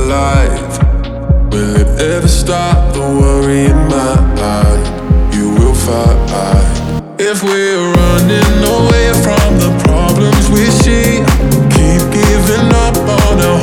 alive? Will it ever stop the worry in my mind? You will find if we're running away from the problems we see. Keep giving up on our